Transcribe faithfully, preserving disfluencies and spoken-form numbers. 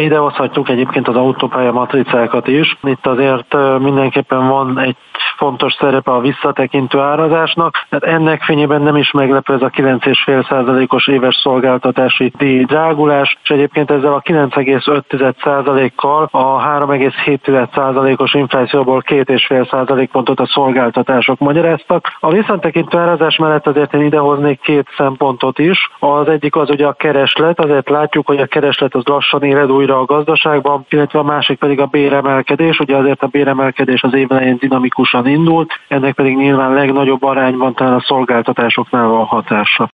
Ide hozhatjuk egyébként az autópálya matricákat is. Itt azért mindenképpen van egy fontos szerepe a visszatekintő árazásnak, tehát ennek fényében nem is meglepő ez a kilenc egész öt százalékos éves szolgáltatási díj drágulás, és egyébként ezzel a kilenc egész öt százalékkal a három egész hét százalékos inflációból két egész öt százalékpontot a szolgáltatások magyaráztak. A visszatekintő árazás mellett azért én idehoznék két szempontot is. Az egyik az ugye a kereslet, azért látjuk, hogy a kereslet az lassan éred újra a gazdaságban, illetve a másik pedig a béremelkedés, ugye azért a béremelkedés az év elején dinamikusan indult, ennek pedig nyilván legnagyobb arányban talán a szolgáltatásoknál van hatása.